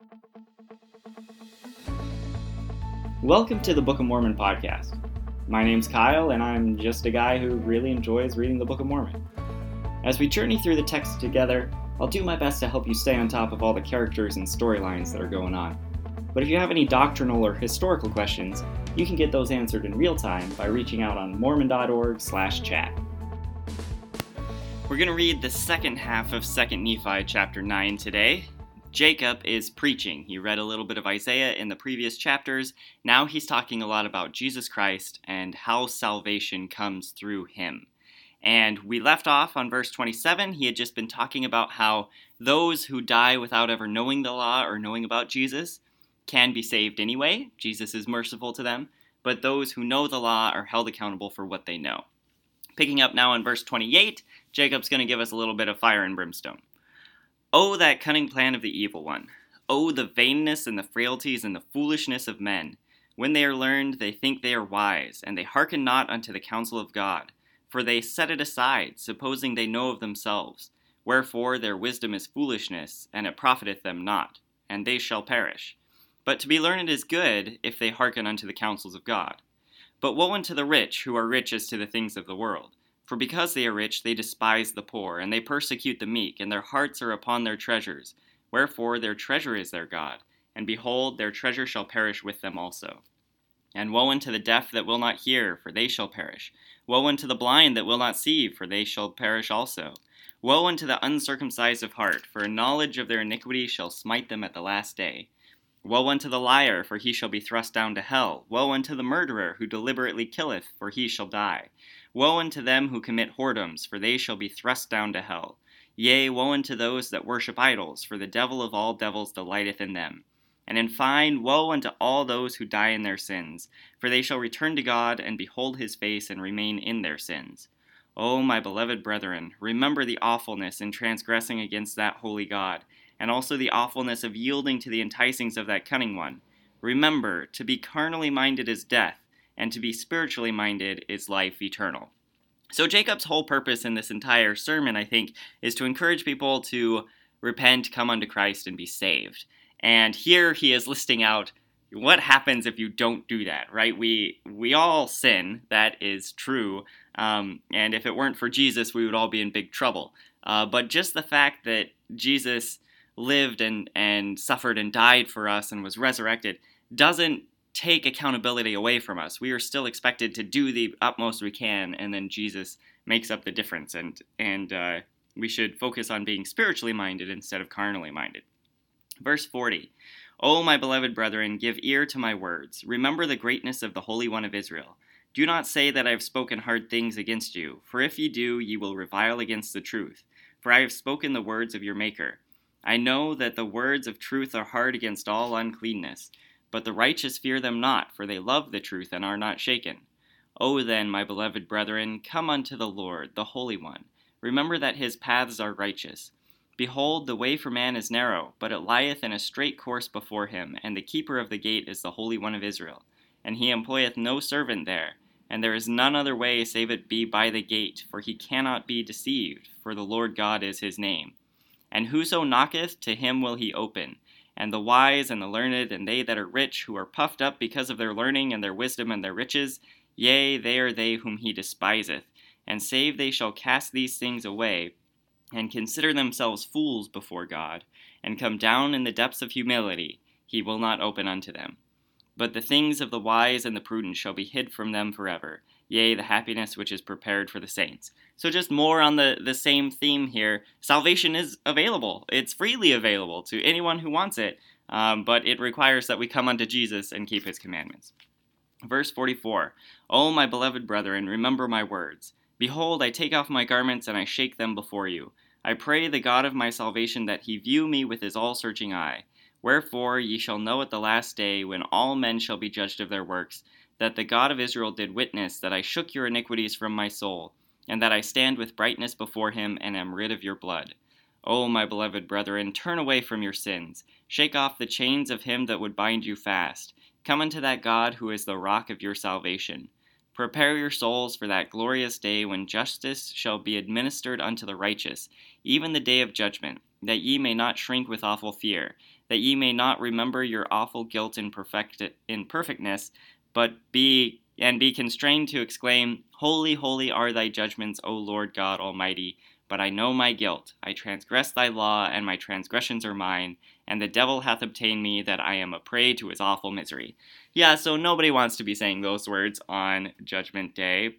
Welcome to the Book of Mormon podcast. My name's Kyle, and I'm just a guy who really enjoys reading the Book of Mormon. As we journey through the text together, I'll do my best to help you stay on top of all the characters and storylines that are going on. But if you have any doctrinal or historical questions, you can get those answered in real time by reaching out on mormon.org/chat. We're going to read the second half of 2 Nephi chapter 9 today. Jacob is preaching. He read a little bit of Isaiah in the previous chapters. Now he's talking a lot about Jesus Christ and how salvation comes through him. And we left off on verse 27. He had just been talking about how those who die without ever knowing the law or knowing about Jesus can be saved anyway. Jesus is merciful to them. But those who know the law are held accountable for what they know. Picking up now on verse 28, Jacob's going to give us a little bit of fire and brimstone. Oh, that cunning plan of the evil one! Oh, the vainness and the frailties and the foolishness of men! When they are learned, they think they are wise, and they hearken not unto the counsel of God. For they set it aside, supposing they know of themselves. Wherefore their wisdom is foolishness, and it profiteth them not, and they shall perish. But to be learned is good, if they hearken unto the counsels of God. But woe unto the rich, who are rich as to the things of the world. For because they are rich, they despise the poor, and they persecute the meek, and their hearts are upon their treasures. Wherefore their treasure is their God, and behold, their treasure shall perish with them also. And woe unto the deaf that will not hear, for they shall perish. Woe unto the blind that will not see, for they shall perish also. Woe unto the uncircumcised of heart, for a knowledge of their iniquity shall smite them at the last day. Woe unto the liar, for he shall be thrust down to hell. Woe unto the murderer, who deliberately killeth, for he shall die. Woe unto them who commit whoredoms, for they shall be thrust down to hell. Yea, woe unto those that worship idols, for the devil of all devils delighteth in them. And in fine, woe unto all those who die in their sins, for they shall return to God, and behold his face, and remain in their sins. O my beloved brethren, remember the awfulness in transgressing against that holy God, and also the awfulness of yielding to the enticings of that cunning one. Remember, to be carnally minded is death, and to be spiritually minded is life eternal. So Jacob's whole purpose in this entire sermon, I think, is to encourage people to repent, come unto Christ, and be saved. And here he is listing out what happens if you don't do that, right? We all sin, that is true, and if it weren't for Jesus, we would all be in big trouble. But just the fact that Jesus lived and suffered and died for us and was resurrected doesn't take accountability away from us. We are still expected to do the utmost we can, and then Jesus makes up the difference, and we should focus on being spiritually minded instead of carnally minded. Verse 40, O my beloved brethren, give ear to my words. Remember the greatness of the Holy One of Israel. Do not say that I have spoken hard things against you, for if ye do, ye will revile against the truth. For I have spoken the words of your Maker. I know that the words of truth are hard against all uncleanness. But the righteous fear them not, for they love the truth and are not shaken. O then, my beloved brethren, come unto the Lord, the Holy One. Remember that his paths are righteous. Behold, the way for man is narrow, but it lieth in a straight course before him, and the keeper of the gate is the Holy One of Israel. And he employeth no servant there, and there is none other way save it be by the gate, for he cannot be deceived, for the Lord God is his name. And whoso knocketh, to him will he open. And the wise and the learned, and they that are rich, who are puffed up because of their learning and their wisdom and their riches, yea, they are they whom he despiseth. And save they shall cast these things away, and consider themselves fools before God, and come down in the depths of humility, he will not open unto them. But the things of the wise and the prudent shall be hid from them forever, yea, the happiness which is prepared for the saints. So just more on the same theme here. Salvation is available. It's freely available to anyone who wants it, but it requires that we come unto Jesus and keep his commandments. Verse 44, O my beloved brethren, remember my words. Behold, I take off my garments, and I shake them before you. I pray the God of my salvation that he view me with his all-searching eye. Wherefore ye shall know at the last day, when all men shall be judged of their works, that the God of Israel did witness that I shook your iniquities from my soul, and that I stand with brightness before him, and am rid of your blood. O my beloved brethren, turn away from your sins. Shake off the chains of him that would bind you fast. Come unto that God who is the rock of your salvation. Prepare your souls for that glorious day when justice shall be administered unto the righteous, even the day of judgment, that ye may not shrink with awful fear, that ye may not remember your awful guilt in perfectness, but be constrained to exclaim, Holy, holy are thy judgments, O Lord God Almighty. But I know my guilt. I transgress thy law, and my transgressions are mine, and the devil hath obtained me, that I am a prey to his awful misery. Yeah, so nobody wants to be saying those words on Judgment Day.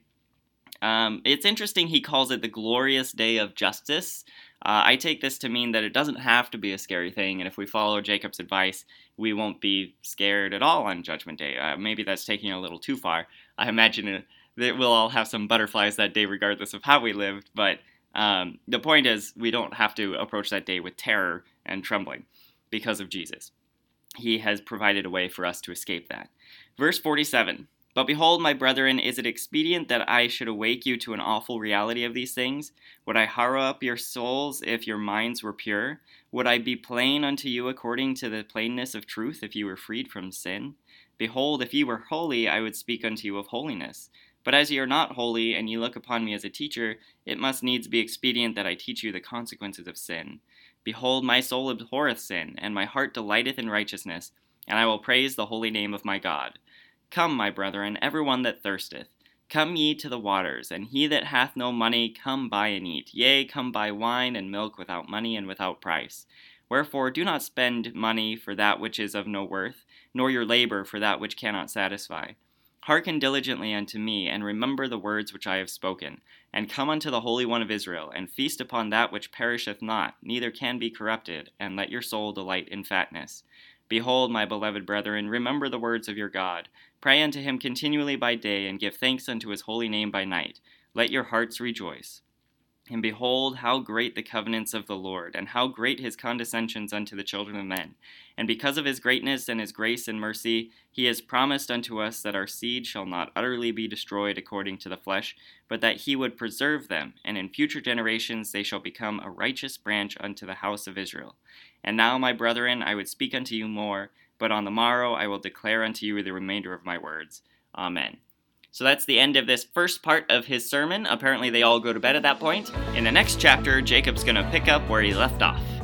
It's interesting he calls it the glorious day of justice. I take this to mean that it doesn't have to be a scary thing, and if we follow Jacob's advice, we won't be scared at all on Judgment Day. Maybe that's taking it a little too far. I imagine that we'll all have some butterflies that day regardless of how we lived, but the point is we don't have to approach that day with terror and trembling because of Jesus. He has provided a way for us to escape that. Verse 47. But behold, my brethren, is it expedient that I should awake you to an awful reality of these things? Would I harrow up your souls if your minds were pure? Would I be plain unto you according to the plainness of truth if you were freed from sin? Behold, if ye were holy, I would speak unto you of holiness. But as ye are not holy, and ye look upon me as a teacher, it must needs be expedient that I teach you the consequences of sin. Behold, my soul abhorreth sin, and my heart delighteth in righteousness, and I will praise the holy name of my God. Come, my brethren, every one that thirsteth, come ye to the waters, and he that hath no money, come buy and eat. Yea, come buy wine and milk without money and without price. Wherefore do not spend money for that which is of no worth, nor your labor for that which cannot satisfy. Hearken diligently unto me, and remember the words which I have spoken, and come unto the Holy One of Israel, and feast upon that which perisheth not, neither can be corrupted, and let your soul delight in fatness. Behold, my beloved brethren, remember the words of your God. Pray unto him continually by day, and give thanks unto his holy name by night. Let your hearts rejoice. And behold, how great the covenants of the Lord, and how great his condescensions unto the children of men. And because of his greatness and his grace and mercy, he has promised unto us that our seed shall not utterly be destroyed according to the flesh, but that he would preserve them, and in future generations they shall become a righteous branch unto the house of Israel. And now, my brethren, I would speak unto you more, but on the morrow I will declare unto you the remainder of my words. Amen. So that's the end of this first part of his sermon. Apparently they all go to bed at that point. In the next chapter, Jacob's going to pick up where he left off.